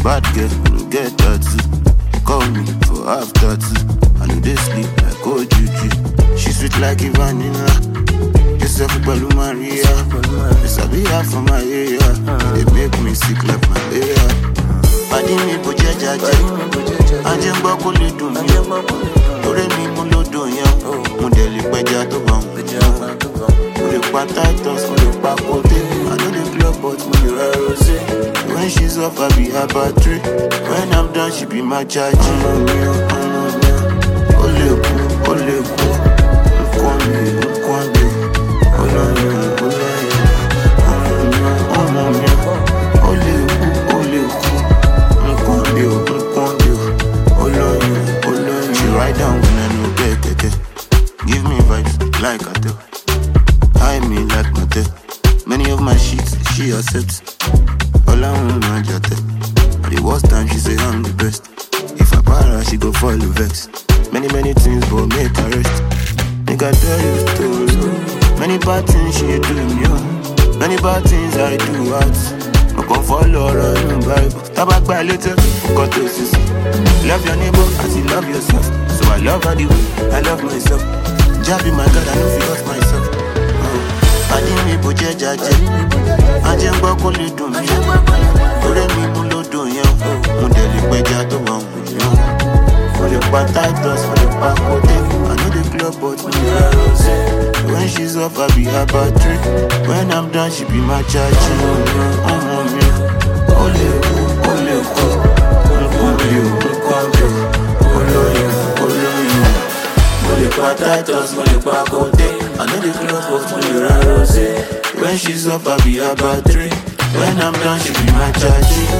bad girl, no get tattoo. Call me for after two. I know they sleep like old juju. She sweet like vanilla. Yourself Balu Maria. This I be out for my area. They make me sick like malaria. Badi mi boje jaje. Anje ngba ko le dun mi. Ore mi mo lo dun yan. Mo de le peja to ban. Mo le pa Titus, mo le pa Kote. I know the club but mo le ra rose. When she's off I be her battery. When I'm done she be my charge. Ole ku. Nkwande. She ride down when I no get. Give me vibes like I do. High me like my tail. Many of my sheets she accepts. All I want my jate. At the worst time she say I'm the best. If I para she go follow vex. Many things but make her rest. Nigga tell you stories. Many bad things she do me. Many bad things I do out. I can follow her in the Bible. Tabak by later, got to see. Love your neighbor as you love yourself. So I love her the way I love myself. Jabi my God, I know if you lost myself. I didn't me boje jaje. Anje ngba ko le dun mi. Ore mi mo lo dun yan. Mo de le peja to ban. For the pa Titus, for the pa Kote. I know the club but mo le ra rose. When she's off I be her battery. When I'm done she be my charge. Titus, I know the club of Money Rose. When she's up, I be her battery. When I'm done, she be my charge.